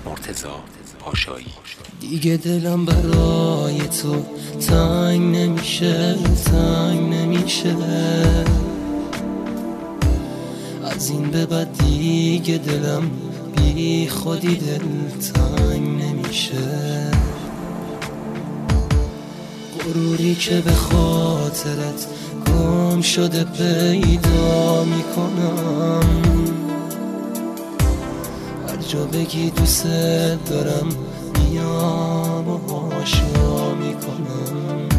مرتضی پاشایی. دیگه دلم برای تو تنگ نمیشه، تنگ نمیشه. از این به بعد دیگه دلم بی خودی دل تنگ نمیشه. غروری که به خاطرت گم شده پیدا میکنم، هر جا بگی دوست دارم میام و هاشا میکنم.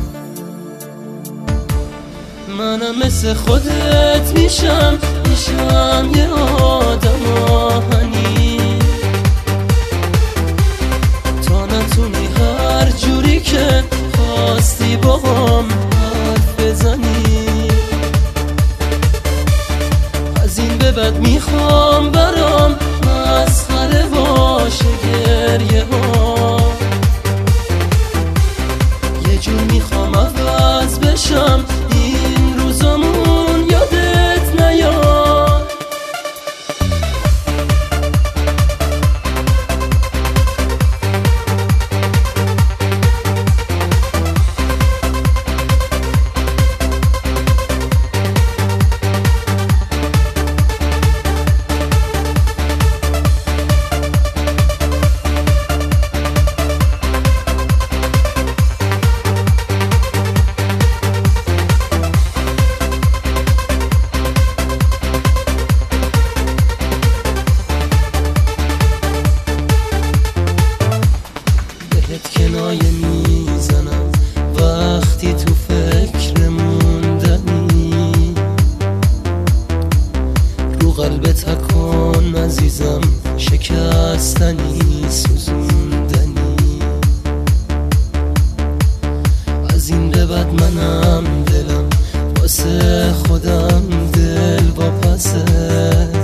منم مثل خودت میشم یه آدم آهنی، تا نتونی هر جوری که خواستی با هم حرف بزنی. از این به بعد میخوام برام مسخره باشه گریه ها، یه جور میخوام عوض بشم این روزامون یادت نیاد. کنایه میزنم وقتی تو فکر موندنی، رو قلبت تکان عزیزم شکستنی سوزوندنی. از این به بعد منم دلم واسه خودم دل واپسه،